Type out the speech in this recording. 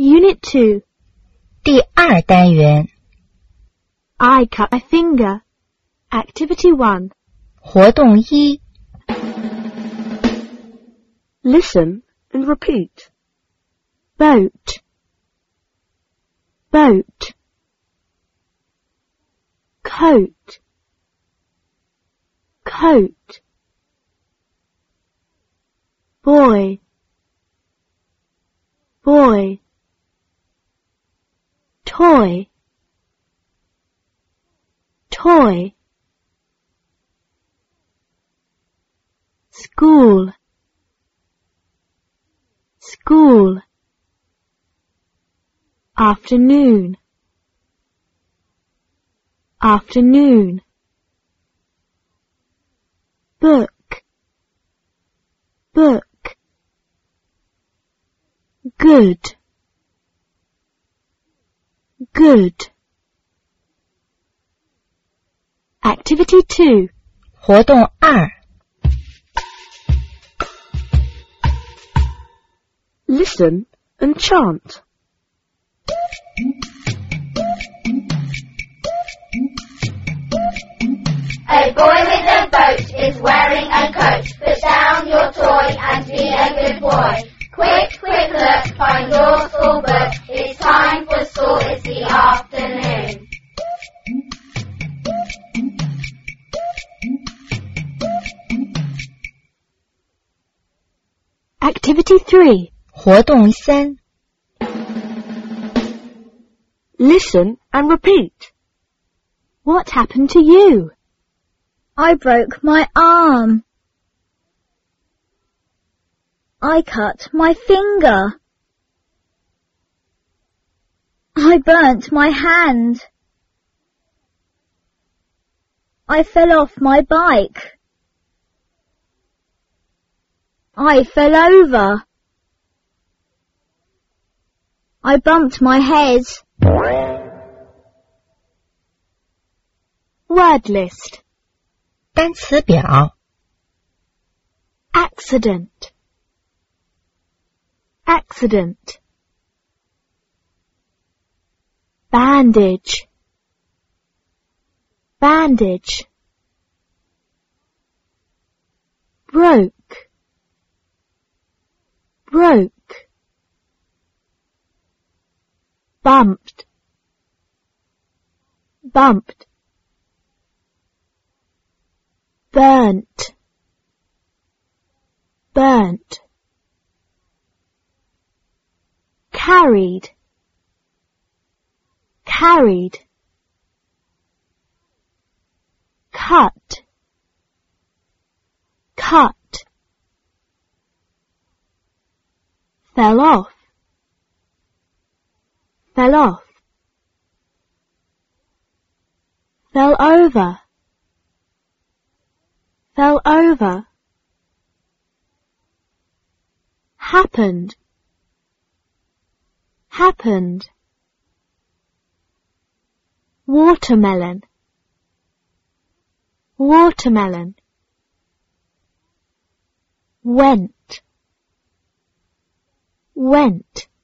Unit 2. 第二单元 I cut my finger. Activity 1. 活动一 Listen and repeat. Boat, boat. Coat, coat. Boy, boy. Toy, toy. School, school. Afternoon, afternoon. Book, book. Good, good. Activity 2. 活动二 Listen and chant. A boy with a boat is wearing a coat. Put down your toy and be a good boy. Quick, quick look, find your school book. It's time for school, it's the afternoon. Activity 3. 活动三 Listen and repeat. What happened to you? I broke my arm. I cut my finger. I burnt my hand. I fell off my bike. I fell over. I bumped my head. Word list. 单词表 Accident, accident. Bandage, bandage. Broke, broke. Bumped, bumped. Burnt, burnt. Carried, carried. Cut, cut. Fell off, fell off. Fell over, fell over. Happened, happened. Watermelon, watermelon. Went, went.